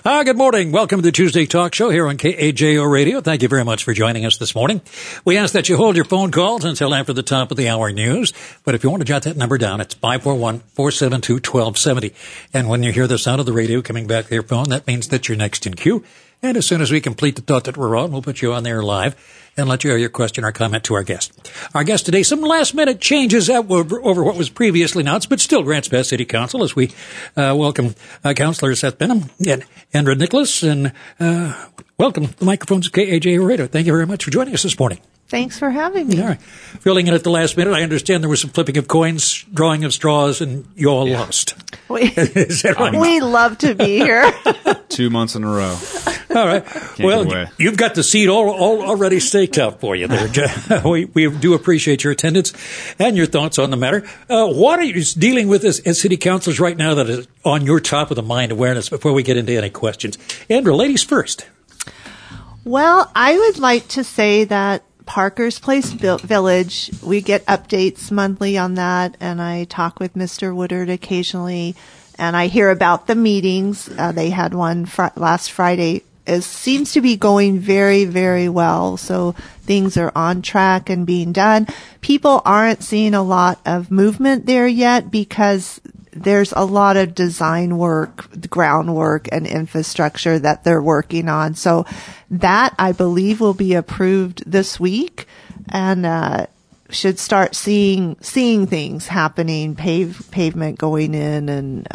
Good morning. Welcome to the Tuesday Talk Show here on KAJO Radio. Thank you very much for joining us this morning. We ask that you hold your phone calls until after the top of the hour news. But if you want to jot that number down, it's 541-472-1270. And when you hear the sound of the radio coming back to your phone, that means that you're next in queue. And as soon as we complete the thought that we're on, we'll put you on there live and let you hear your question or comment to our guest. Our guest today, some last-minute changes over what was previously announced, but still grants Pass City Council as we welcome Councillor Seth Benham and Andrea Nicholas. And welcome to the microphones of KAJO Radio. Thank you very much for joining us this morning. Thanks for having me. All right. Filling in at the last minute, I understand there was some flipping of coins, drawing of straws, and you all lost. Is that right? We love to be here. 2 months in a row. All right. Well, you've got the seat all already staked out for you there. We do appreciate your attendance and your thoughts on the matter. What are you dealing with as city councilors right now that is on your top of the mind awareness before we get into any questions? Andrea, ladies first. Well, I would like to say that Parker's Place Village, we get updates monthly on that, and I talk with Mr. Woodard occasionally, and I hear about the meetings. They had one last Friday. It seems to be going very, very well, so things are on track and being done. People aren't seeing a lot of movement there yet because there's a lot of design work, groundwork, and infrastructure that they're working on. So that, I believe, will be approved this week and should start seeing things happening, pavement going in and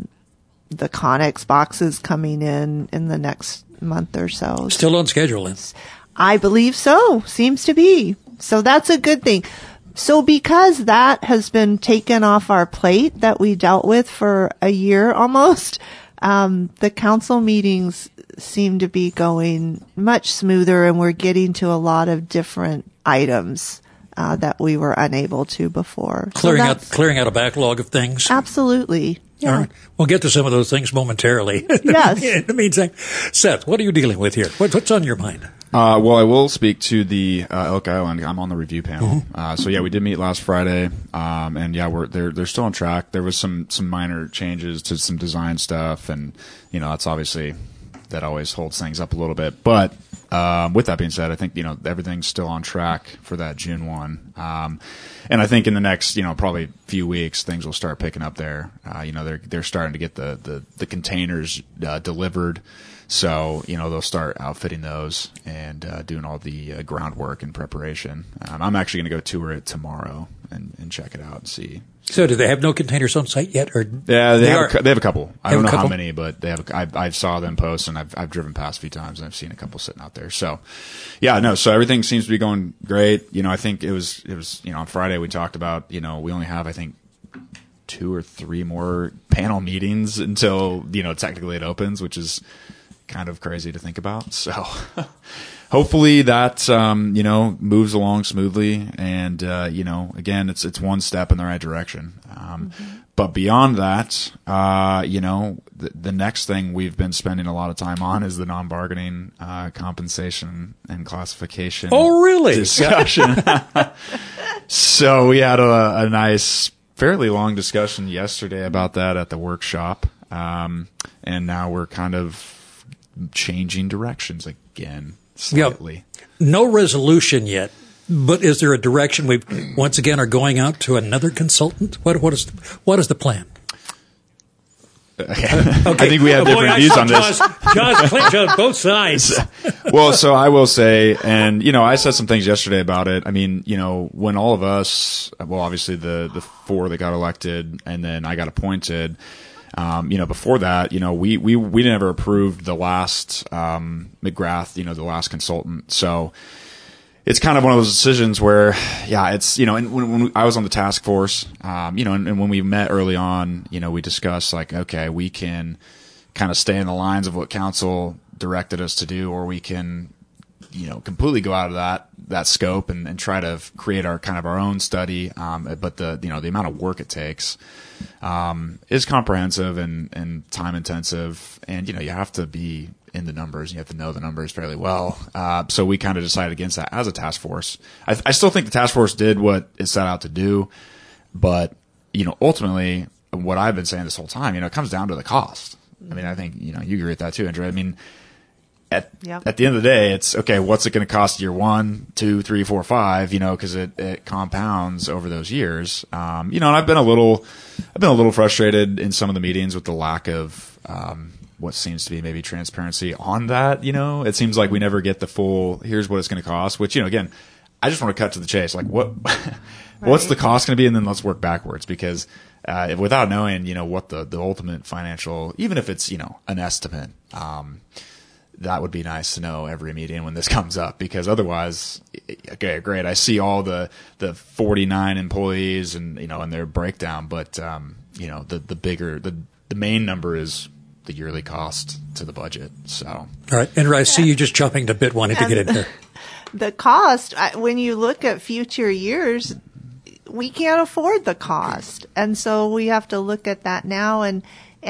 the Connex boxes coming in the next month or so. Still on schedule, then? I believe so. Seems to be. So that's a good thing. So because that has been taken off our plate that we dealt with for a year almost, the council meetings seem to be going much smoother, and we're getting to a lot of different items that we were unable to before. Clearing out a backlog of things. Absolutely. Yeah. All right. We'll get to some of those things momentarily. Yes. In the meantime, Seth, what are you dealing with here? What's on your mind? Well, I will speak to the Elk Island. I'm on the review panel. Mm-hmm. So yeah, we did meet last Friday, and yeah, they're still on track. There was some minor changes to some design stuff, and that's obviously that always holds things up a little bit. But with that being said, I think everything's still on track for that June 1. And I think in the next probably few weeks things will start picking up there. They're starting to get the containers delivered. So, they'll start outfitting those and doing all the groundwork and preparation. I'm actually going to go tour it tomorrow and check it out and see. So do they have no containers on site yet? Or yeah, they have a couple. I don't know how many, but they have. I saw them post, and I've driven past a few times, and I've seen a couple sitting out there. So, yeah, no. So everything seems to be going great. I think it was on Friday we talked about we only have I think 2 or 3 more panel meetings until technically it opens, which is kind of crazy to think about. So hopefully that moves along smoothly, and again it's one step in the right direction. But beyond that, the next thing we've been spending a lot of time on is the non-bargaining compensation and classification. Oh, really? Discussion. So we had a nice, fairly long discussion yesterday about that at the workshop, and now we're kind of changing directions again slightly. Yep. No resolution yet, but is there a direction we once again are going out to another consultant? What is the plan? Okay. I think we have different views on this. Jaws clinch on both sides. Well, so I will say, and I said some things yesterday about it. I mean, when all of us, well, obviously the 4 that got elected, and then I got appointed. Before that, we never approved the last McGrath, the last consultant. So it's kind of one of those decisions where, yeah, it's and when I was on the task force, and when we met early on, we discussed like, okay, we can kind of stay in the lines of what council directed us to do, or we can completely go out of that scope and try to create our own study. But the amount of work it takes is comprehensive and time intensive, and you have to be in the numbers. You have to know the numbers fairly well. So we kind of decided against that as a task force. I still think the task force did what it set out to do, but ultimately, what I've been saying this whole time, it comes down to the cost. I mean, I think, you agree with that too, Andrea. I mean, at the Yep. end of the day, it's okay. What's it going to cost year 1, 2, 3, 4, 5? Because it compounds over those years. And I've been a little frustrated in some of the meetings with the lack of what seems to be maybe transparency on that. It seems like we never get the full. Here's what it's going to cost. Which again, I just want to cut to the chase. Like what's the cost going to be, and then let's work backwards because without knowing what the ultimate financial, even if it's an estimate. That would be nice to know every meeting when this comes up, because otherwise, okay, great. I see all the 49 employees and and their breakdown, but the main number is the yearly cost to the budget. So all right, and I see you just jumping to bit, wanting to get in here. The cost, when you look at future years, we can't afford the cost, and so we have to look at that now and.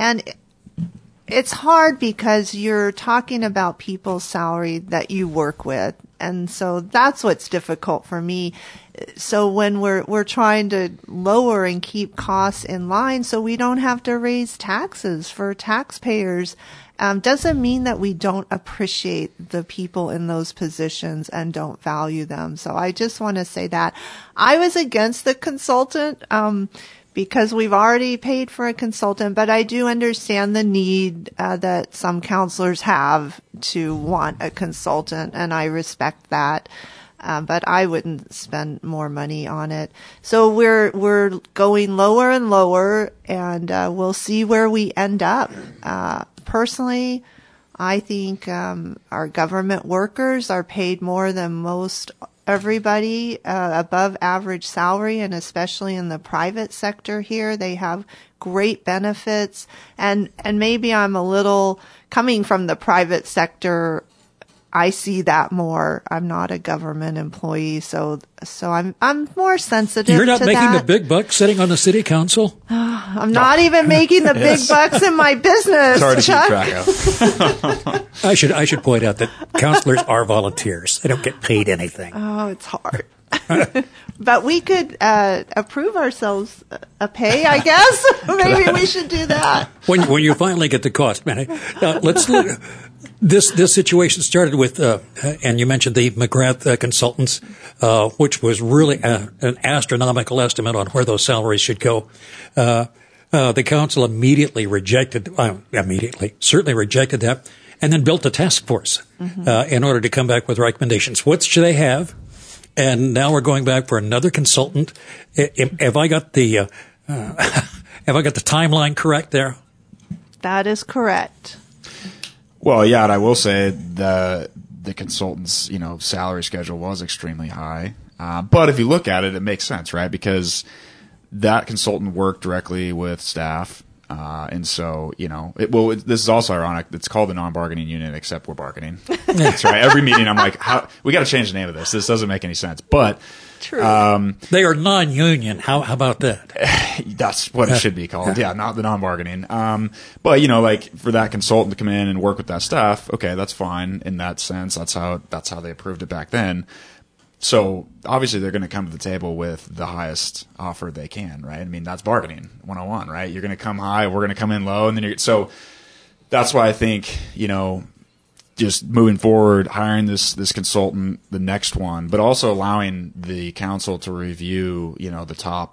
It's hard because you're talking about people's salary that you work with. And so that's what's difficult for me. So when we're trying to lower and keep costs in line so we don't have to raise taxes for taxpayers, doesn't mean that we don't appreciate the people in those positions and don't value them. So I just want to say that I was against the consultant, because we've already paid for a consultant, but I do understand the need that some counselors have to want a consultant, and I respect that. But I wouldn't spend more money on it. So we're going lower and lower, and we'll see where we end up. Personally, I think our government workers are paid more than most everybody, above average salary, and especially in the private sector here, they have great benefits. And maybe I'm a little coming from the private sector. I see that more. I'm not a government employee, so I'm more sensitive. You're not to making that. the big bucks sitting on the city council? I'm not even making the big bucks in my business. It's hard to Chuck. keep track of. I should point out that counselors are volunteers. They don't get paid anything. Oh, it's hard. But we could approve ourselves a pay, I guess. Maybe we should do that. When you finally get the cost, man. Let's look. This situation started with, and you mentioned the McGrath consultants, which was really an astronomical estimate on where those salaries should go. The council certainly rejected that, and then built a task force in order to come back with recommendations. What should they have? And now we're going back for another consultant. Have I got the timeline correct there? That is correct. Well, yeah, and I will say the consultant's salary schedule was extremely high, but if you look at it, it makes sense, right? Because that consultant worked directly with staff, and so this is also ironic. It's called the non-bargaining unit, except we're bargaining. That's right. Every meeting, I'm like, we got to change the name of this. This doesn't make any sense, but. True. They are non-union. How about that? That's what it should be called. Yeah, not the non-bargaining. But like for that consultant to come in and work with that staff, okay, that's fine in that sense. That's how they approved it back then. So obviously they're going to come to the table with the highest offer they can, right? I mean, that's bargaining 101, right? You're going to come high, we're going to come in low, and then so that's why I think, just moving forward, hiring this consultant, the next one, but also allowing the council to review, the top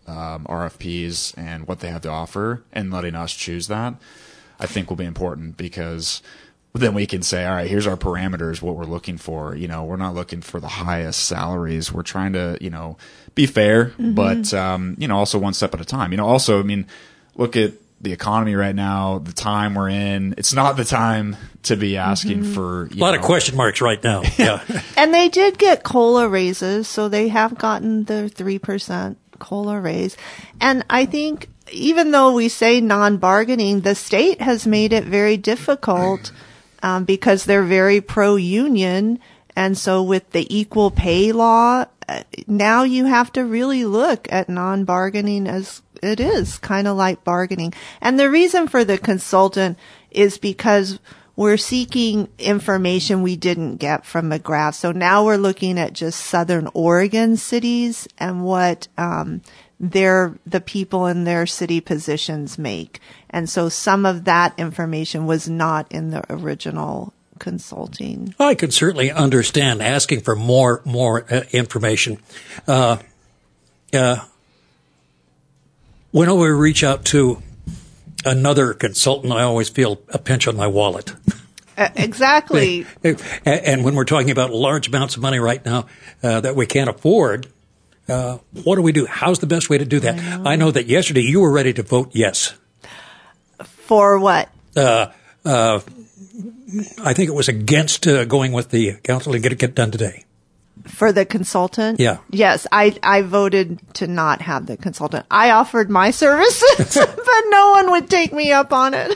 RFPs and what they have to offer, and letting us choose that, I think will be important, because then we can say, all right, here's our parameters, what we're looking for. We're not looking for the highest salaries. We're trying to, be fair, but also one step at a time. Also, I mean, look at the economy right now, the time we're in. It's not the time to be asking for a lot of question marks right now. Yeah. And they did get COLA raises, so they have gotten the 3% COLA raise. And I think even though we say non-bargaining, the state has made it very difficult because they're very pro-union. And so with the equal pay law, now you have to really look at non-bargaining as it is kind of like bargaining. And the reason for the consultant is because we're seeking information we didn't get from McGrath. So now we're looking at just Southern Oregon cities and what the people in their city positions make. And so some of that information was not in the original consulting. I could certainly understand asking for more information. Whenever we reach out to another consultant, I always feel a pinch on my wallet. Exactly. And when we're talking about large amounts of money right now that we can't afford, what do we do? How's the best way to do that? I know that yesterday you were ready to vote yes. For what? I think it was against going with the council and get it done today. For the consultant? Yeah. Yes, I voted to not have the consultant. I offered my services, but no one would take me up on it.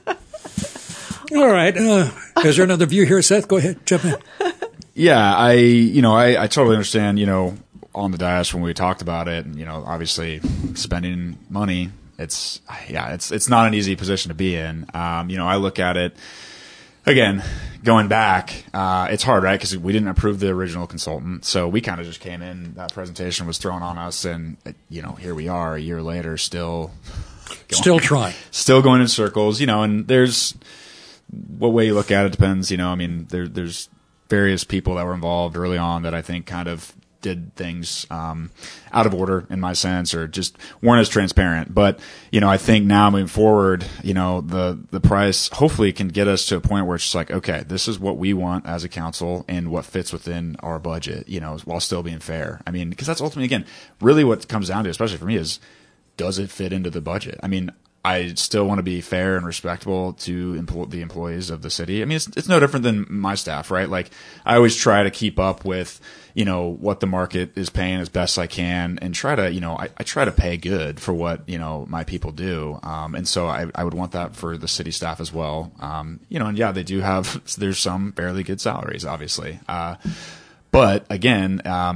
All right. Is there another view here, Seth? Go ahead. Jump in. Yeah, I totally understand, on the dais when we talked about it and, obviously spending money, it's not an easy position to be in. I look at it, again, going back, it's hard, right? Because we didn't approve the original consultant. So we kind of just came in, that presentation was thrown on us, and, here we are a year later, still trying. Still going in circles, and there's, what way you look at it depends, there's various people that were involved early on that I think kind of did things out of order in my sense, or just weren't as transparent. But I think now moving forward, the price hopefully can get us to a point where it's just like, okay, this is what we want as a council and what fits within our budget, while still being fair. I mean, because that's ultimately, again, really what it comes down to, especially for me, is does it fit into the budget? I mean, I still want to be fair and respectable to the employees of the city. I mean, it's no different than my staff, right? Like, I always try to keep up with, what the market is paying as best I can, and try to, I try to pay good for what, my people do. And so I would want that for the city staff as well. And yeah, there's some fairly good salaries, obviously. But again,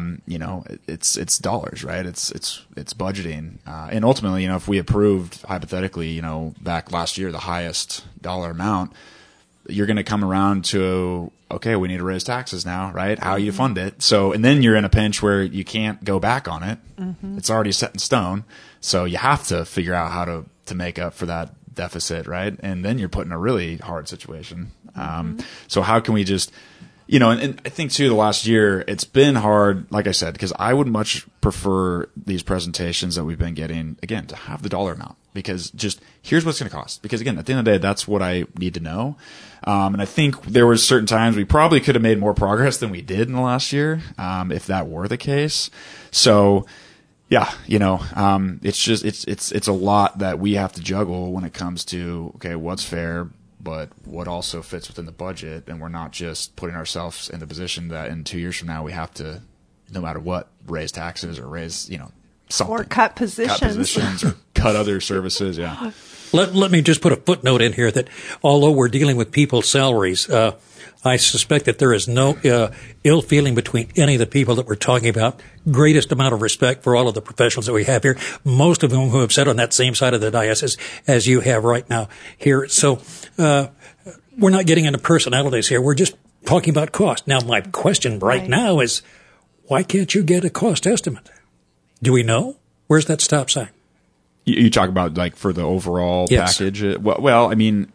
it's dollars, right? It's budgeting. And ultimately, if we approved hypothetically, back last year, the highest dollar amount, you're going to come around to, okay, we need to raise taxes now, right? How you fund it. So, and then you're in a pinch where you can't go back on it. Mm-hmm. It's already set in stone. So you have to figure out how to make up for that deficit, right? And then you're put in a really hard situation. Mm-hmm. So how can we just, and I think too, the last year, it's been hard, like I said, because I would much prefer these presentations that we've been getting, again, to have the dollar amount, because just here's what it's going to cost. Because again, at the end of the day, that's what I need to know. And I think there was certain times we probably could have made more progress than we did in the last year, if that were the case. So yeah, it's just, it's a lot that we have to juggle when it comes to, okay, what's fair, but what also fits within the budget, and we're not just putting ourselves in the position that in 2 years from now we have to, no matter what, raise taxes or raise, something. Or cut positions. Or cut other services, yeah. Let me just put a footnote in here that although we're dealing with people's salaries, I suspect that there is no ill feeling between any of the people that we're talking about. Greatest amount of respect for all of the professionals that we have here, most of whom who have sat on that same side of the dais as you have right now here. So we're not getting into personalities here. We're just talking about cost. Now, my question right now is, why can't you get a cost estimate? Do we know? Where's that stop sign? You talk about like for the overall package? Well, I mean,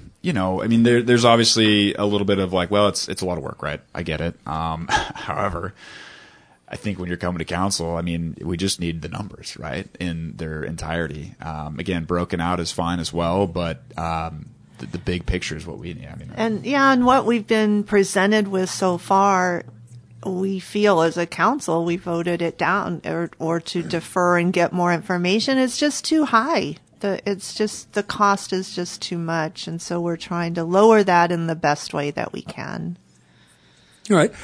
there's obviously a little bit of like, well, it's a lot of work, right? I get it. However, I think when you're coming to council, I mean, we just need the numbers, right, in their entirety. Again, broken out is fine as well, but the big picture is what we need. I mean, and what we've been presented with so far, we feel as a council, we voted it down or to defer and get more information. It's just too high. The cost is just too much. And so we're trying to lower that in the best way that we can. All right.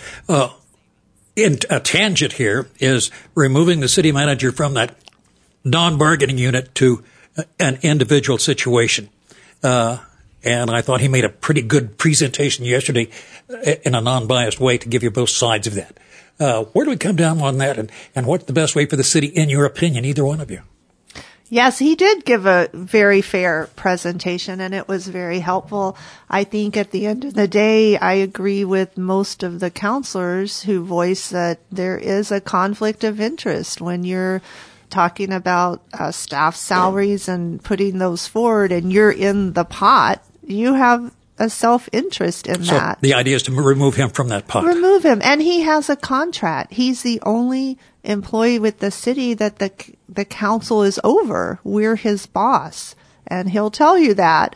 In a tangent here is removing the city manager from that non-bargaining unit to an individual situation. And I thought he made a pretty good presentation yesterday in a non-biased way to give you both sides of that. Where do we come down on that, and what's the best way for the city, in your opinion, either one of you? Yes, he did give a very fair presentation, and it was very helpful. I think at the end of the day, I agree with most of the counselors who voice that there is a conflict of interest when you're talking about staff salaries and putting those forward, and you're in the pot, you have a self-interest in that. So the idea is to remove him from that pot. Remove him. And he has a contract. He's the only employee with the city that the council is over. We're his boss. And he'll tell you that.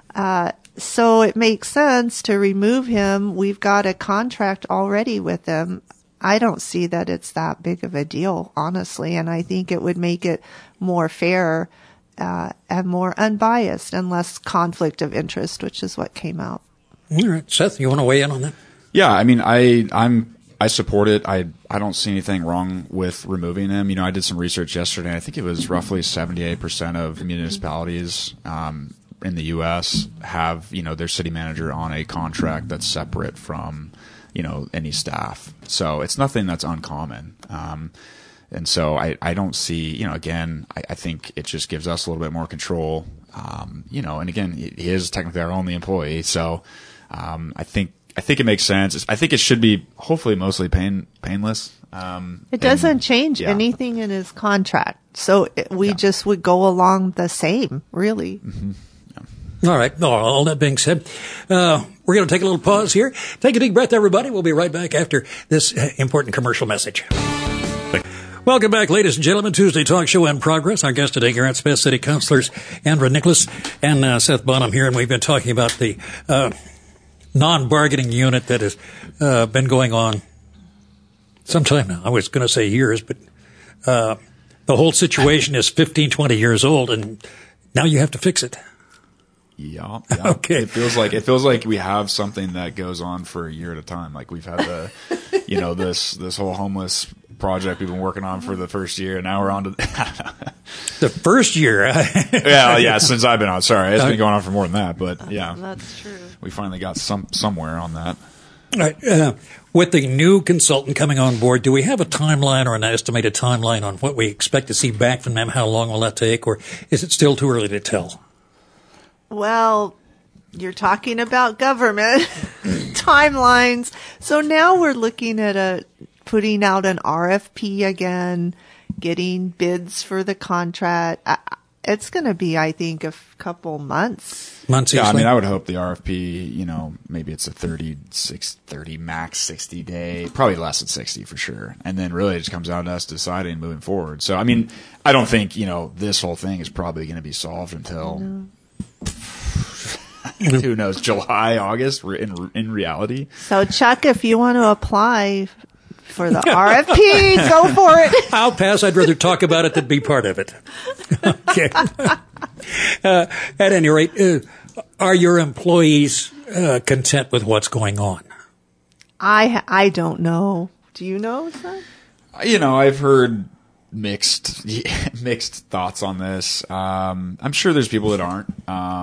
So it makes sense to remove him. We've got a contract already with him. I don't see that it's that big of a deal, honestly. And I think it would make it more fair and more unbiased and less conflict of interest, which is what came out. All right. Seth, you want to weigh in on that? Yeah, I mean, I support it. I don't see anything wrong with removing him. You know, I did some research yesterday. I think it was roughly 78% of municipalities in the U.S. have, you know, their city manager on a contract that's separate from, you know, any staff. So it's nothing that's uncommon. And so I don't see, you know, again, I think it just gives us a little bit more control. You know, and again, he is technically our only employee. So I think it makes sense. I think it should be hopefully mostly painless. It doesn't change anything in his contract. So we just would go along the same, really. Mm-hmm. All right. All that being said, we're going to take a little pause here. Take a deep breath, everybody. We'll be right back after this important commercial message. Welcome back, ladies and gentlemen. Tuesday Talk Show in progress. Our guest today, Grants Pass City Councilors Andra Nicholas and Seth Bonham here, and we've been talking about the non-bargaining unit that has been going on some time now. I was going to say years, but the whole situation is 15, 20 years old, and now you have to fix it. Yeah. Okay. It feels like we have something that goes on for a year at a time. Like we've had this whole homeless project we've been working on for the first year, and now we're on to the first year. yeah, since I've been on. Sorry, it's been going on for more than that, but yeah, that's true. We finally got somewhere on that. All right. With the new consultant coming on board, do we have a timeline or an estimated timeline on what we expect to see back from them? How long will that take, or is it still too early to tell? Well, you're talking about government timelines. So now we're looking at putting out an RFP again, getting bids for the contract. It's going to be, I think, a couple months. Yeah, I mean, I would hope the RFP, you know, maybe it's a 30 max 60 day, probably less than 60 for sure. And then really it just comes down to us deciding moving forward. So, I mean, I don't think, you know, this whole thing is probably going to be solved until who knows, July, August, in reality. So, Chuck, if you want to apply for the RFP, go for it. I'll pass. I'd rather talk about it than be part of it. Okay. At any rate, are your employees content with what's going on? I don't know. Do you know, son? You know, I've heard mixed thoughts on this. I'm sure there's people that aren't.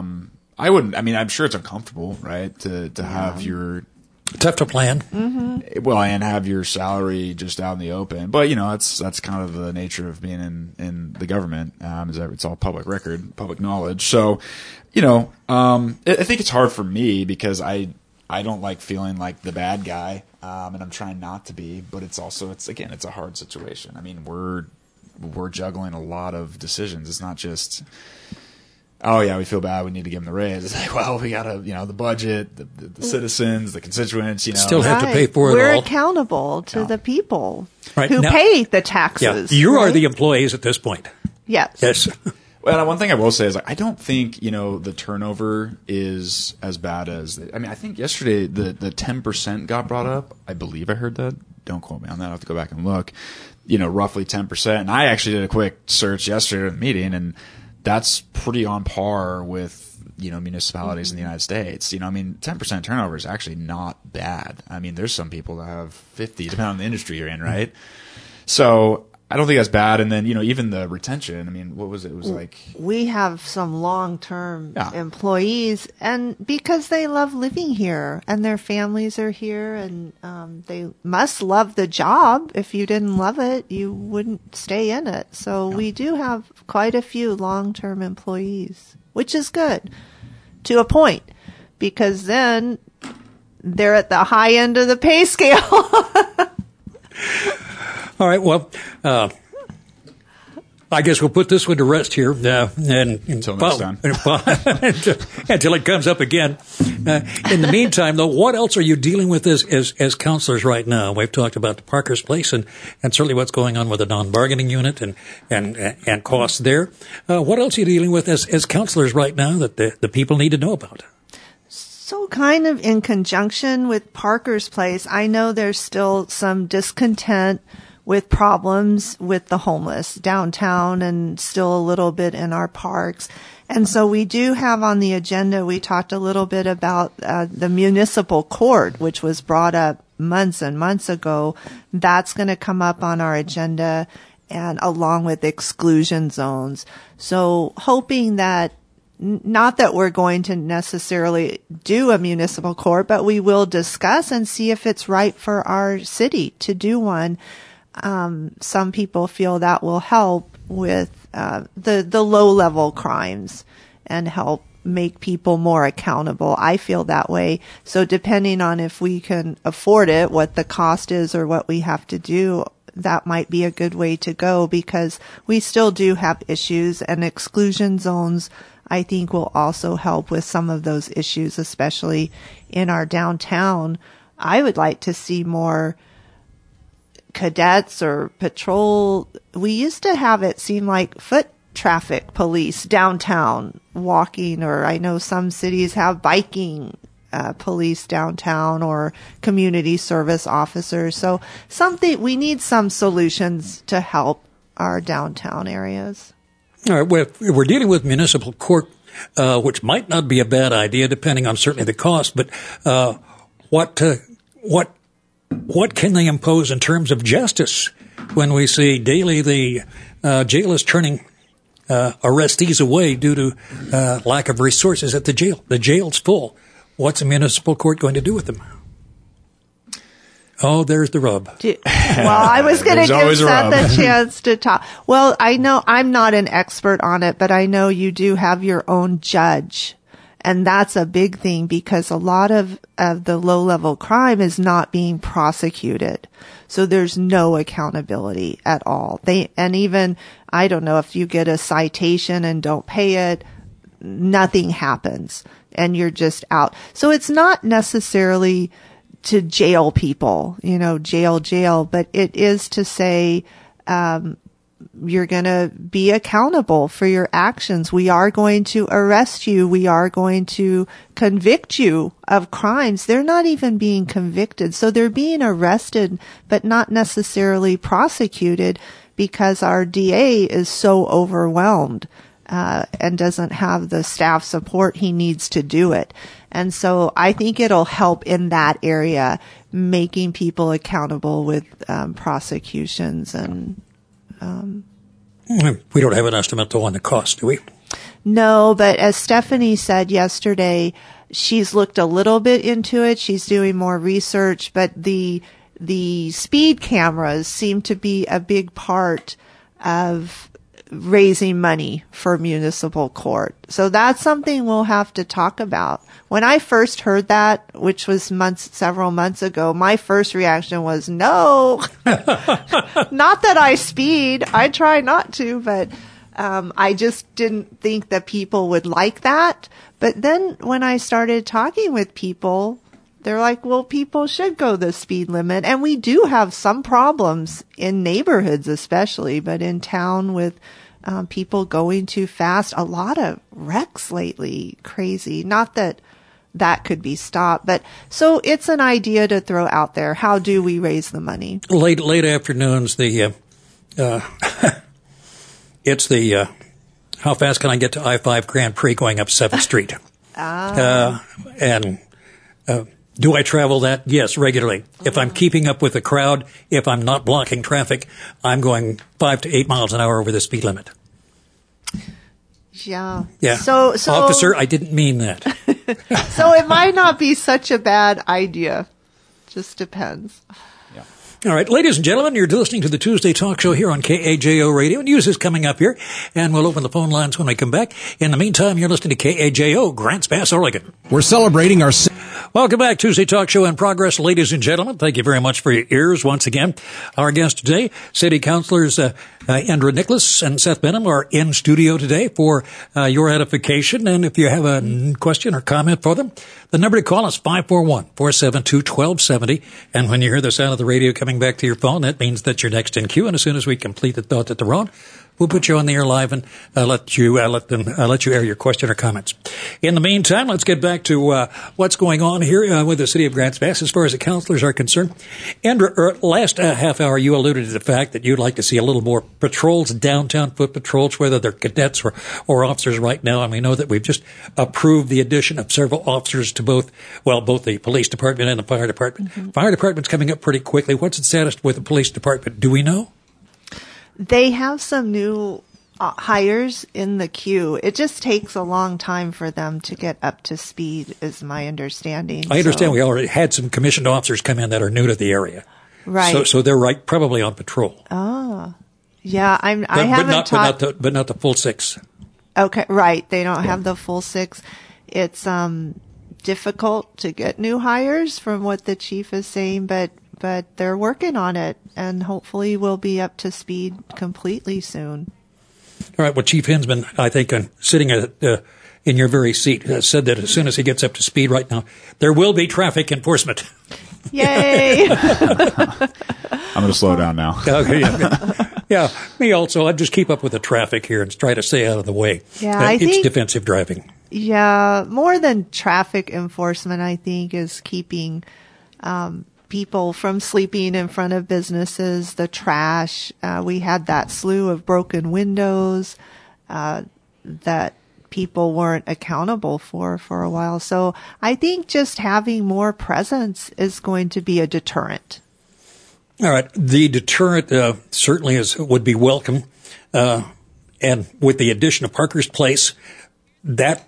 I'm sure it's uncomfortable, right? To have your tough to plan. Mm-hmm. Well, and have your salary just out in the open. But, you know, that's kind of the nature of being in the government, is that it's all public record, public knowledge. So, you know, I think it's hard for me because I don't like feeling like the bad guy, and I'm trying not to be, but it's a hard situation. I mean, we're juggling a lot of decisions. It's not just, oh yeah, we feel bad, we need to give them the raise. It's like, well, we gotta, you know, the budget, the citizens, the constituents, you know. Still have to pay for it We're all. Accountable to the people right. who pay the taxes. Yeah, you right? are the employees at this point. Yes. Yes. Well, one thing I will say is, like, I don't think, you know, the turnover is as bad as, I think yesterday the 10% got brought up. I believe I heard that. Don't quote me on that. I'll have to go back and look. You know, roughly 10%. And I actually did a quick search yesterday at a meeting, and that's pretty on par with, you know, municipalities in the United States. You know, I mean, 10% turnover is actually not bad. I mean, there's some people that have 50, depending on the industry you're in, right? So I don't think that's bad. And then, you know, even the retention, I mean, what was it? It was like, we have some long-term employees, and because they love living here and their families are here, and they must love the job. If you didn't love it, you wouldn't stay in it. So we do have quite a few long-term employees, which is good to a point, because then they're at the high end of the pay scale. All right. Well, I guess we'll put this one to rest here. Until next time. Until it comes up again. In the meantime, though, what else are you dealing with as counselors right now? We've talked about the Parker's Place and certainly what's going on with the non-bargaining unit and costs there. What else are you dealing with as counselors right now that the people need to know about? So kind of in conjunction with Parker's Place, I know there's still some discontent with problems with the homeless downtown and still a little bit in our parks. And so we do have on the agenda, we talked a little bit about the municipal court, which was brought up months and months ago. That's going to come up on our agenda, and along with exclusion zones. So hoping that, not that we're going to necessarily do a municipal court, but we will discuss and see if it's right for our city to do one. Some people feel that will help with the low-level crimes and help make people more accountable. I feel that way. So depending on if we can afford it, what the cost is or what we have to do, that might be a good way to go, because we still do have issues, and exclusion zones, I think, will also help with some of those issues, especially in our downtown. I would like to see more cadets or patrol. We used to have it seem like foot traffic police downtown walking, or I know some cities have biking police downtown, or community service officers. So we need some solutions to help our downtown areas. All right, we're dealing with municipal court, which might not be a bad idea, depending on certainly the cost. But what can they impose in terms of justice when we see daily the jail is turning arrestees away due to lack of resources at the jail? The jail's full. What's a municipal court going to do with them? Oh, there's the rub. Well, I was going to give Seth a chance to talk. Well, I know I'm not an expert on it, but I know you do have your own judge. And that's a big thing, because a lot of the low-level crime is not being prosecuted. So there's no accountability at all. And even, I don't know, if you get a citation and don't pay it, nothing happens and you're just out. So it's not necessarily to jail people, jail, but it is to say, you're going to be accountable for your actions. We are going to arrest you. We are going to convict you of crimes. They're not even being convicted. So they're being arrested, but not necessarily prosecuted, because our DA is so overwhelmed, and doesn't have the staff support he needs to do it. And so I think it'll help in that area, making people accountable with prosecutions and we don't have an estimate, though, on the cost, do we? No, but as Stephanie said yesterday, she's looked a little bit into it. She's doing more research, but the speed cameras seem to be a big part of raising money for municipal court. So that's something we'll have to talk about. When I first heard that, which was several months ago, my first reaction was, no, not that I speed. I try not to, but I just didn't think that people would like that. But then when I started talking with people, they're like, well, people should go the speed limit. And we do have some problems in neighborhoods especially, but in town with people going too fast. A lot of wrecks lately, crazy. Not that could be stopped, but so it's an idea to throw out there. How do we raise the money? Late afternoons, it's the how fast can I get to I-5 Grand Prix going up 7th Street? Do I travel that? Yes, regularly. If I'm keeping up with the crowd, if I'm not blocking traffic, I'm going 5 to 8 miles an hour over the speed limit. Yeah. So officer, I didn't mean that. So it might not be such a bad idea. Just depends. Yeah. All right, ladies and gentlemen, you're listening to the Tuesday Talk Show here on KAJO Radio. News is coming up here, and we'll open the phone lines when we come back. In the meantime, you're listening to KAJO, Grants Pass, Oregon. We're celebrating our... Welcome back. Tuesday Talk Show in progress, ladies and gentlemen. Thank you very much for your ears once again. Our guest today, City Councilors Andrew Nicholas and Seth Benham, are in studio today for your edification. And if you have a question or comment for them, the number to call is 541-472-1270. And when you hear the sound of the radio coming back to your phone, that means that you're next in queue. And as soon as we complete the thought that they're on, we'll put you on the air live and let you air your question or comments. In the meantime, let's get back to what's going on here with the city of Grants Pass as far as the councilors are concerned. Andrew, last half hour, you alluded to the fact that you'd like to see a little more patrols, downtown foot patrols, whether they're cadets or officers right now. And we know that we've just approved the addition of several officers to both the police department and the fire department. Mm-hmm. Fire department's coming up pretty quickly. What's the status with the police department? Do we know? They have some new hires in the queue. It just takes a long time for them to get up to speed, is my understanding. I understand. We already had some commissioned officers come in that are new to the area. Right. So they're probably on patrol. Oh. Yeah, I haven't talked. But not the full 6. Okay, right. They don't have the full 6. It's difficult to get new hires from what the chief is saying, but they're working on it, and hopefully we'll be up to speed completely soon. All right. Well, Chief Hinsman, I think, sitting in your very seat, said that as soon as he gets up to speed right now, there will be traffic enforcement. Yay! I'm going to slow down now. Okay. Yeah, me also. I just keep up with the traffic here and try to stay out of the way. Yeah, it's defensive driving. Yeah, more than traffic enforcement, I think, is keeping people from sleeping in front of businesses, the trash. We had that slew of broken windows that people weren't accountable for a while. So I think just having more presence is going to be a deterrent. All right. The deterrent certainly would be welcome. And with the addition of Parker's Place, that,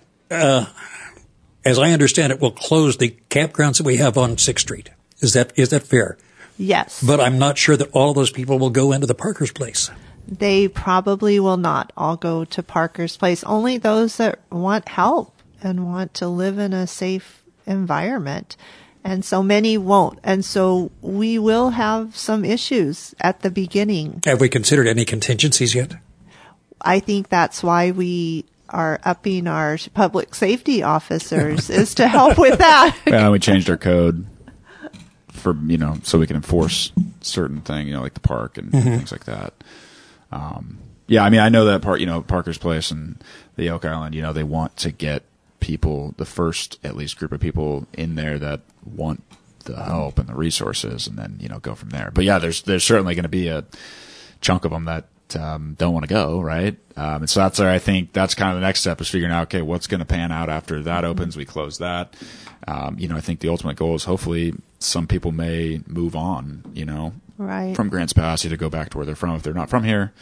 as I understand it, will close the campgrounds that we have on 6th Street. Is that fair? Yes. But I'm not sure that all of those people will go into the Parker's Place. They probably will not all go to Parker's Place. Only those that want help and want to live in a safe environment. And so many won't. And so we will have some issues at the beginning. Have we considered any contingencies yet? I think that's why we are upping our public safety officers is to help with that. Yeah, we changed our code for, so we can enforce certain things, like the park and things like that. Yeah, I mean, I know that part, Parker's Place and the Oak Island, they want to get people, the first at least group of people in there that want the help and the resources, and then, go from there. But yeah, there's certainly going to be a chunk of them that don't want to go, right? And so that's where I think that's kind of the next step is figuring out, okay, what's going to pan out after that opens, we close that. I think the ultimate goal is hopefully some people may move on, right, from Grants Pass to go back to where they're from if they're not from here.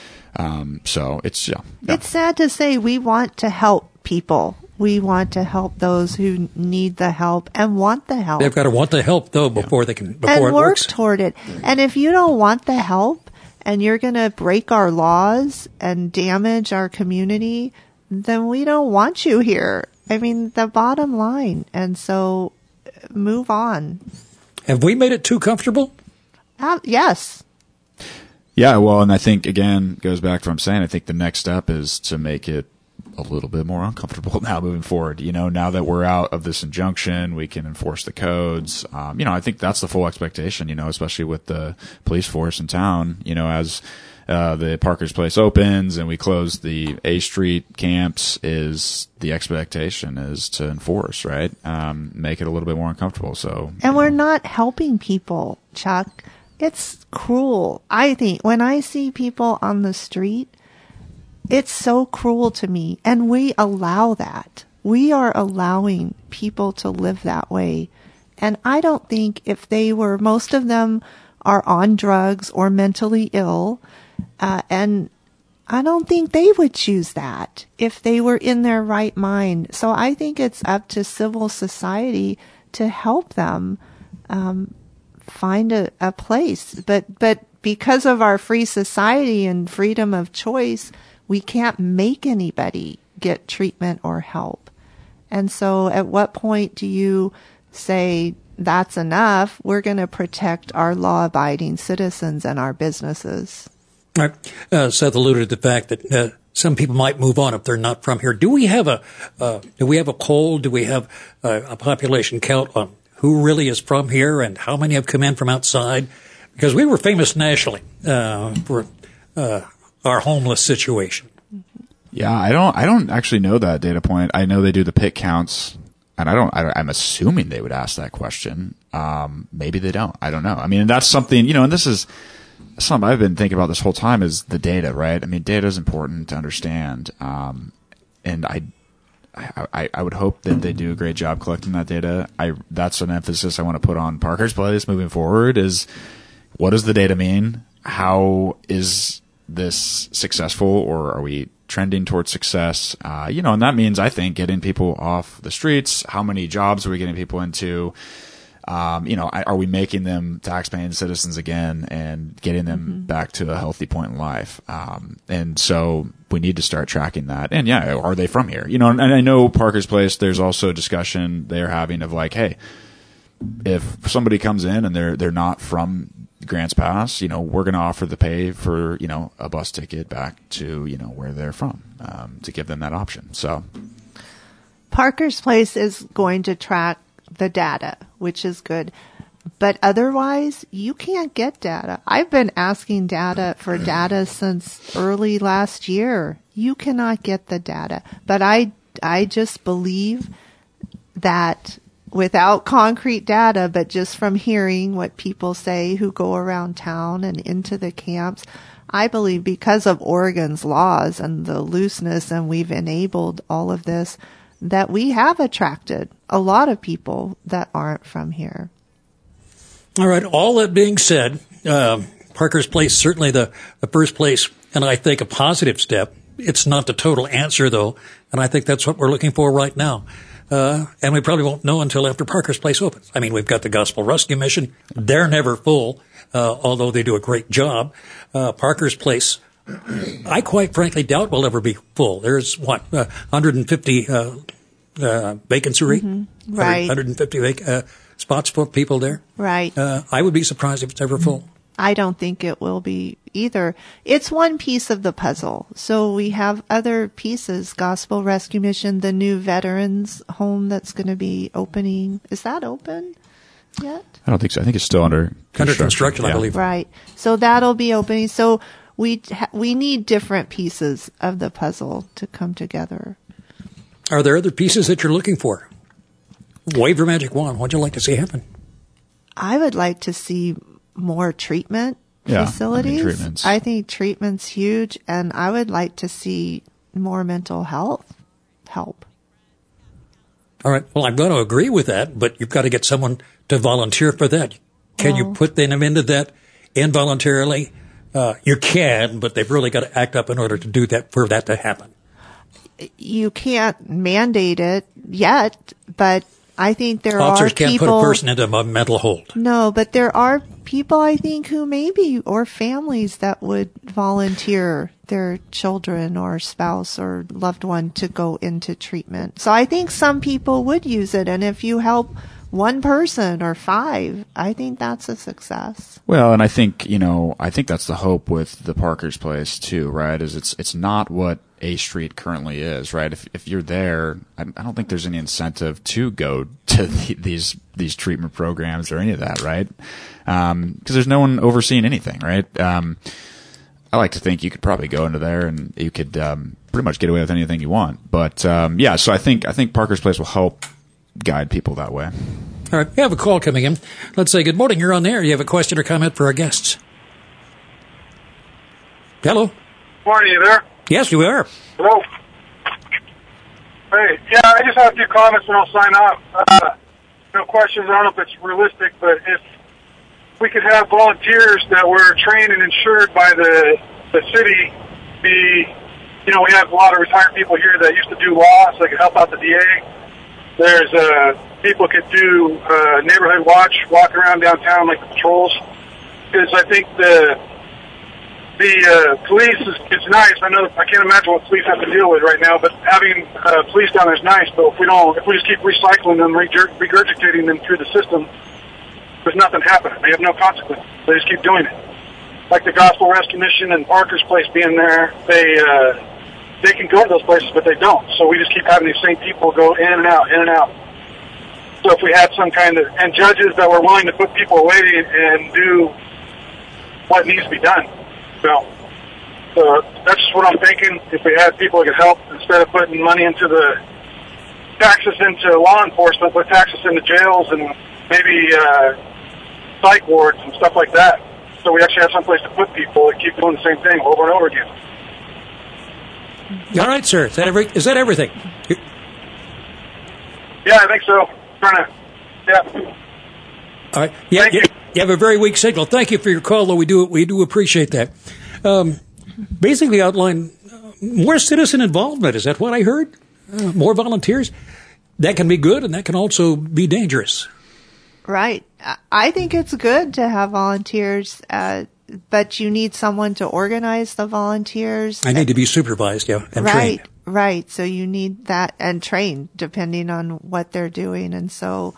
So it's, yeah. It's sad to say we want to help people. We want to help those who need the help and want the help. They've got to want the help, though, before they can, before and it work works. toward it. And if you don't want the help and you're going to break our laws and damage our community, then we don't want you here. I mean, the bottom line. And so move on. Have we made it too comfortable? Yes. Yeah, well, and I think, again, goes back to what I'm saying. I think the next step is to make it a little bit more uncomfortable now moving forward. Now that we're out of this injunction, we can enforce the codes. I think that's the full expectation, especially with the police force in town, as the Parker's Place opens and we close the A Street camps, is the expectation is to enforce, right? Make it a little bit more uncomfortable. So, and we're not helping people, Chuck. It's cruel. I think when I see people on the street, it's so cruel to me. And we allow that. We are allowing people to live that way. And I don't think if they were, most of them are on drugs or mentally ill. And I don't think they would choose that if they were in their right mind. So I think it's up to civil society to help them find a place. But because of our free society and freedom of choice, we can't make anybody get treatment or help. And so at what point do you say that's enough, we're going to protect our law-abiding citizens and our businesses. All right. Seth alluded to the fact that some people might move on if they're not from here. Do we have a poll? Do we have a population count on who really is from here and how many have come in from outside? Because we were famous nationally for our homeless situation. Yeah, I don't actually know that data point. I know they do the PIT counts, and I'm assuming they would ask that question. Maybe they don't. I don't know. I mean, that's something, and this is something I've been thinking about this whole time is the data, right? I mean, data is important to understand. And I would hope that they do a great job collecting that data. That's an emphasis I want to put on Parker's Place moving forward is what does the data mean? How is this successful, or are we trending towards success? And that means, I think, getting people off the streets. How many jobs are we getting people into? Are we making them tax-paying citizens again and getting them back to a healthy point in life? And so we need to start tracking that. And yeah, are they from here? And I know Parker's Place, there's also a discussion they're having of like, hey, if somebody comes in and they're not from Grants Pass, we're going to offer the pay for, a bus ticket back to, where they're from, to give them that option. So Parker's Place is going to track the data, which is good. But otherwise, you can't get data. I've been asking for data since early last year. You cannot get the data. But I just believe that without concrete data, but just from hearing what people say who go around town and into the camps, I believe because of Oregon's laws and the looseness, and we've enabled all of this, that we have attracted a lot of people that aren't from here. All right. All that being said, Parker's Place, certainly the first place, and I think a positive step. It's not the total answer, though, and I think that's what we're looking for right now. And we probably won't know until after Parker's Place opens. I mean, we've got the Gospel Rescue Mission. They're never full, although they do a great job. Parker's Place, I quite frankly doubt will ever be full. There's 150 vacancy rate? Mm-hmm. Right. 150 spots for people there. Right. I would be surprised if it's ever full. I don't think it will be either. It's one piece of the puzzle. So we have other pieces, Gospel Rescue Mission, the new veterans home that's going to be opening. Is that open yet? I don't think so. I think it's still under construction, I believe. Right. So that'll be opening. So we need different pieces of the puzzle to come together. Are there other pieces that you're looking for? Wave your magic wand. What'd you like to see happen? I would like to see more treatment facilities. I think treatment's huge, and I would like to see more mental health help. All right. Well, I'm going to agree with that, but you've got to get someone to volunteer for that. Can you put them into that involuntarily? You can, but they've really got to act up in order to do that, for that to happen. You can't mandate it yet, but I think there Officers are people... can't put a person into a mental hold. No, but there are people, I think, who maybe, or families that would volunteer their children or spouse or loved one to go into treatment. So I think some people would use it, and if you help one person or 5, I think that's a success. Well, and I think that's the hope with the Parker's Place too, right? Is it's not what A Street currently is, right? If you're there, I don't think there's any incentive to go to these treatment programs or any of that, right? Because there's no one overseeing anything, right? I like to think you could probably go into there and you could pretty much get away with anything you want. But so I think Parker's Place will help guide people that way. All right, we have a call coming in. Let's say good morning. You're on there. You have a question or comment for our guests? Hello. Morning, you there? Yes, you are. Hello. Hey, yeah, I just have a few comments and I'll sign off. No questions. I don't know if it's realistic, but if we could have volunteers that were trained and insured by the city, we have a lot of retired people here that used to do law, so they could help out the DA. There's people could do neighborhood watch, walk around downtown like the patrols. Because I think the police is nice. I know I can't imagine what police have to deal with right now, but having police down there is nice. But if we just keep recycling them, regurgitating them through the system, there's nothing happening. They have no consequence. They just keep doing it. Like the Gospel Rescue Mission and Parker's Place being there, they can go to those places, but they don't. So we just keep having these same people go in and out, in and out. So if we had some kind of, and judges that were willing to put people away and do what needs to be done. So that's just what I'm thinking. If we had people that could help, instead of putting money into the taxes into law enforcement, put taxes into jails and maybe psych wards and stuff like that. So we actually have someplace to put people that keep doing the same thing over and over again. All right, sir. Is that everything? Yeah, I think so. Yeah. All right. Yeah, Thank you. You have a very weak signal. Thank you for your call, though. We do appreciate that. Basically outline more citizen involvement. Is that what I heard? More volunteers? That can be good, and that can also be dangerous. Right. I think it's good to have volunteers, but you need someone to organize the volunteers. I need to be supervised, yeah, and right, trained. Right. So you need that and trained depending on what they're doing. And so,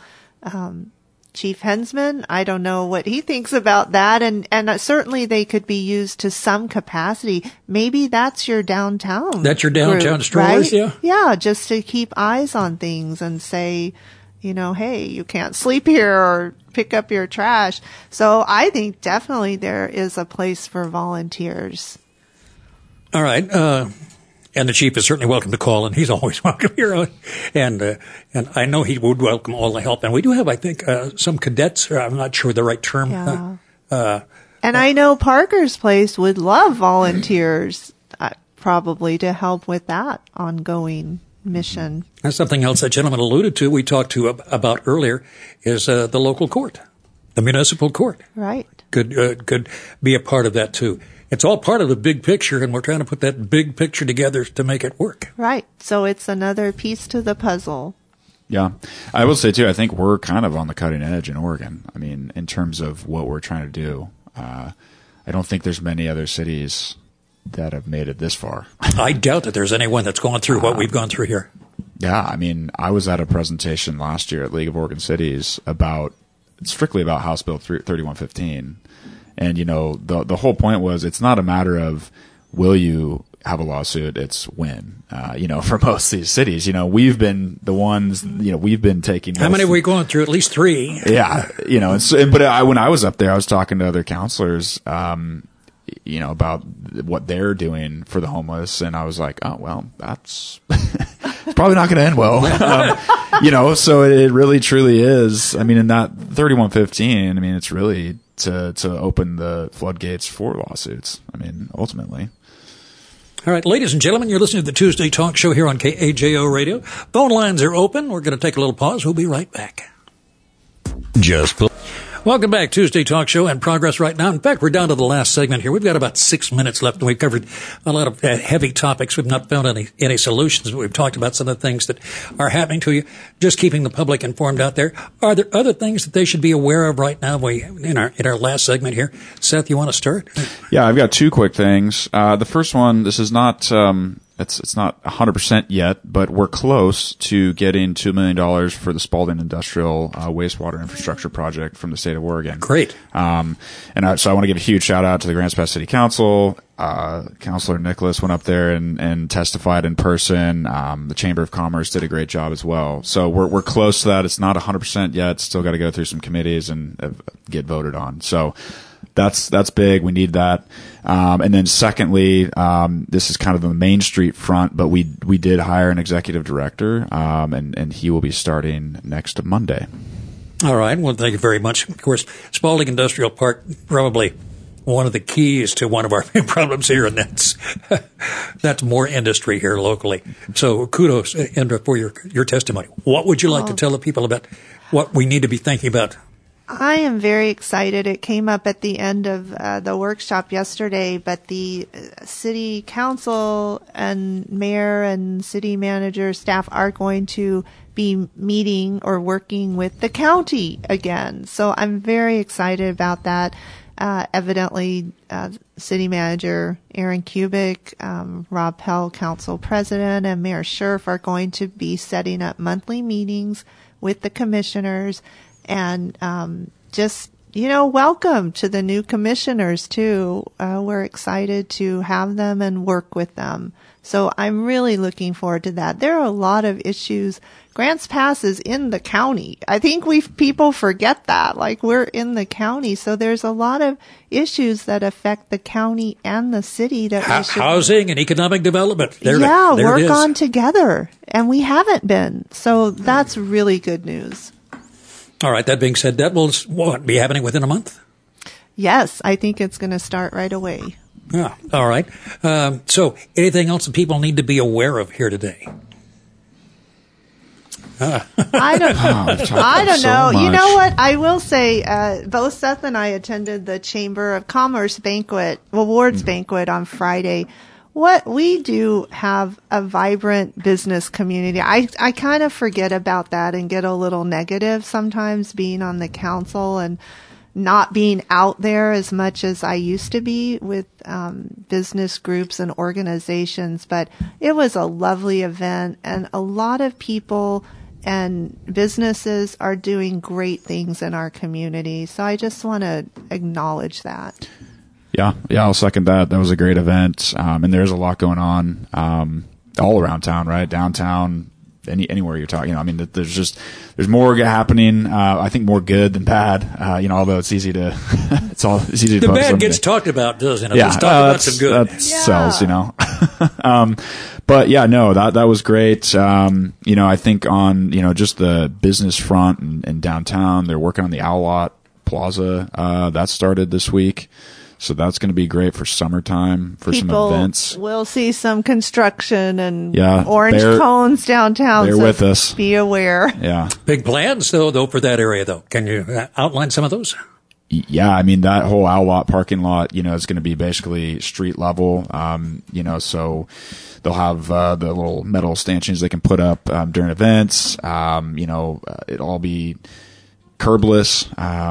Chief Hensman, I don't know what he thinks about that. And certainly they could be used to some capacity. Maybe that's your downtown. That's your downtown group, strollers, right? yeah? Yeah. Just to keep eyes on things and say, hey, you can't sleep here or pick up your trash. So I think definitely there is a place for volunteers. All right. And the chief is certainly welcome to call, and he's always welcome here. And I know he would welcome all the help. And we do have, I think, some cadets. I'm not sure the right term. Yeah. And I know Parker's Place would love volunteers, probably to help with that ongoing mission. That's something else that gentleman alluded to. We talked about earlier is the local court, the municipal court. Right. Could be a part of that too. It's all part of the big picture, and we're trying to put that big picture together to make it work. Right. So it's another piece to the puzzle. Yeah. I will say, too, I think we're kind of on the cutting edge in Oregon. I mean, in terms of what we're trying to do. I don't think there's many other cities that have made it this far. I doubt that there's anyone that's gone through what we've gone through here. Yeah. I mean, I was at a presentation last year at League of Oregon Cities strictly about House Bill 3115. And, the whole point was it's not a matter of will you have a lawsuit, it's when. For most of these cities, we've been the ones, we've been taking. How many are we going through? At least 3. Yeah. When I was up there, I was talking to other counselors, about what they're doing for the homeless. And I was like, oh, well, that's probably not going to end well. So it really truly is. I mean, in that 3115, it's really to open the floodgates for lawsuits. I mean, ultimately. All right, ladies and gentlemen, you're listening to the Tuesday Talk Show here on KAJO Radio. Phone lines are open. We're going to take a little pause. We'll be right back. Welcome back. Tuesday Talk Show in progress right now. In fact, we're down to the last segment here. We've got about 6 minutes left, and we've covered a lot of heavy topics. We've not found any solutions, but we've talked about some of the things that are happening to you. Just keeping the public informed out there. Are there other things that they should be aware of right now? In our last segment here, Seth, you want to start? Yeah, I've got 2 quick things. The first one, this is not. It's not 100% yet, but we're close to getting $2 million for the Spalding Industrial Wastewater Infrastructure Project from the state of Oregon. Great. So I want to give a huge shout out to the Grants Pass City Council. Councilor Nicholas went up there and testified in person. The Chamber of Commerce did a great job as well. So we're close to that. It's not 100% yet. Still got to go through some committees and get voted on. So that's big. We need that. And then secondly, this is kind of the Main Street front, but we did hire an executive director, and he will be starting next Monday. All right. Well, thank you very much. Of course, Spalding Industrial Park, probably one of the keys to one of our main problems here, and that's more industry here locally. So kudos, Indra, for your testimony. What would you like to tell the people about what we need to be thinking about? I am very excited. It came up at the end of the workshop yesterday, but the city council and mayor and city manager staff are going to be meeting or working with the county again. So I'm very excited about that. Evidently, City Manager Aaron Kubik, Rob Pell, Council President, and Mayor Scherf are going to be setting up monthly meetings with the commissioners, and welcome to the new commissioners too. We're excited to have them and work with them. So I'm really looking forward to that. There are a lot of issues. Grants Pass is in the county. I think people forget that. Like, we're in the county. So there's a lot of issues that affect the county and the city that we should... Housing and economic development. Work on together. And we haven't been. So that's really good news. All right. That being said, that will be happening within a month? Yes. I think it's going to start right away. Yeah. All right. So anything else that people need to be aware of here today? I don't know. You know what? I will say, both Seth and I attended the Chamber of Commerce awards banquet on Friday. What we do have a vibrant business community. I kind of forget about that and get a little negative sometimes being on the council and not being out there as much as I used to be with business groups and organizations. But it was a lovely event, and a lot of people and businesses are doing great things in our community. So I just want to acknowledge that. Yeah, I'll second that. That was a great event, and there's a lot going on all around town, right? Downtown, anywhere you're talking. I mean, there's more happening. I think more good than bad. Although it's easy to it's easy to. The bad gets talked about, doesn't it? Yeah, let's talk about some good. That sells, But yeah, no, that was great. I think on just the business front and downtown, they're working on the Owl Lot Plaza. That started this week. So that's going to be great for summertime, for some events. We'll see some construction and orange cones downtown. They're with us. Be aware. Yeah. Big plans, though, for that area, though. Can you outline some of those? Yeah, I mean, that whole Owl Lot parking lot, is going to be basically street level. So they'll have the little metal stanchions they can put up during events. It'll all be curbless,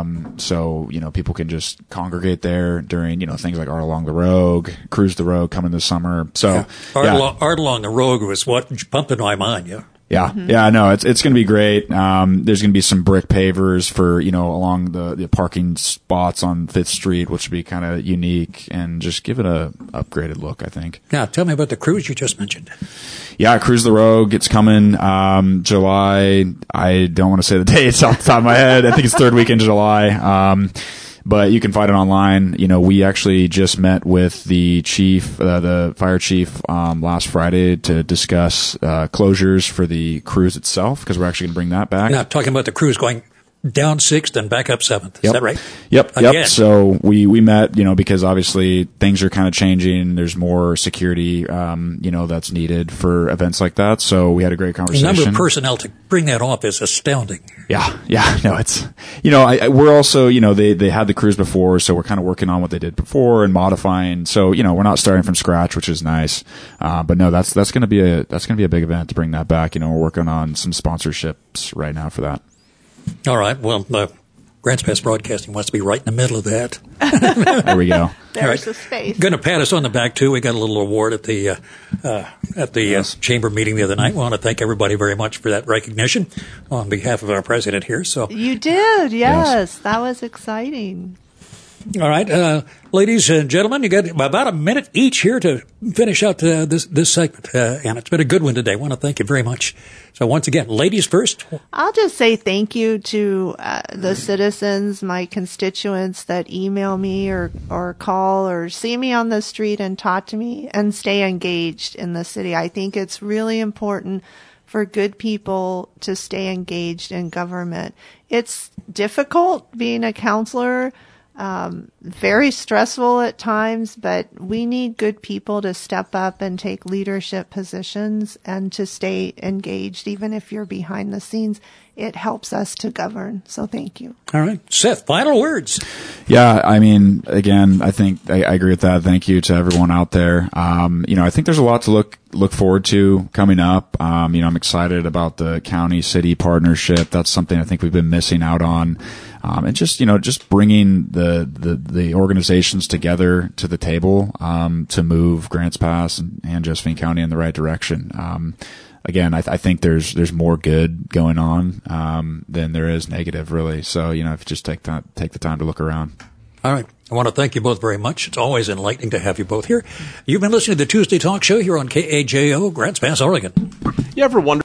so people can just congregate there during things like Art Along the Rogue, Cruise the Rogue coming this summer. So Art Along the Rogue was what pumped in my mind. Yeah, no, it's going to be great. There's going to be some brick pavers for along the parking spots on 5th Street, which will be kind of unique and just give it a upgraded look, I think. Now, tell me about the cruise you just mentioned. Yeah, Cruise the Rogue. It's coming July. I don't want to say the dates off the top of my head. I think it's 3rd week in July. But you can find it online. We actually just met with the chief, the fire chief, last Friday to discuss closures for the cruise itself, because we're actually going to bring that back. Now, talking about the cruise going down 6th and back up 7th. Is that right? Yep. So we met, because obviously things are kind of changing. There's more security, that's needed for events like that. So we had a great conversation. The number of personnel to bring that off is astounding. Yeah. No, it's, we're also, they had the cruise before, so we're kind of working on what they did before and modifying. So, we're not starting from scratch, which is nice. But no, that's going to be a big event to bring that back. We're working on some sponsorships right now for that. All right. Well, Grants Pass Broadcasting wants to be right in the middle of that. There we go. There's the space. Going to pat us on the back too. We got a little award at the chamber meeting the other night. We want to thank everybody very much for that recognition on behalf of our president here. So you did, yes. That was exciting. All right, ladies and gentlemen, you got about a minute each here to finish out this segment, and it's been a good one today. I want to thank you very much. So once again, ladies first. I'll just say thank you to the citizens, my constituents that email me or call or see me on the street and talk to me and stay engaged in the city. I think it's really important for good people to stay engaged in government. It's difficult being a counselor. Very stressful at times, but we need good people to step up and take leadership positions and to stay engaged, even if you're behind the scenes. It helps us to govern. So thank you. All right. Seth, final words. Yeah, I mean, again, I think I agree with that. Thank you to everyone out there. I think there's a lot to look forward to coming up. I'm excited about the county-city partnership. That's something I think we've been missing out on. and just bringing the organizations together to the table, to move Grants Pass and Josephine County in the right direction. Again, I think there's more good going on, than there is negative, really. So, if you just take the time to look around. All right. I want to thank you both very much. It's always enlightening to have you both here. You've been listening to the Tuesday Talk Show here on KAJO, Grants Pass, Oregon. You ever wonder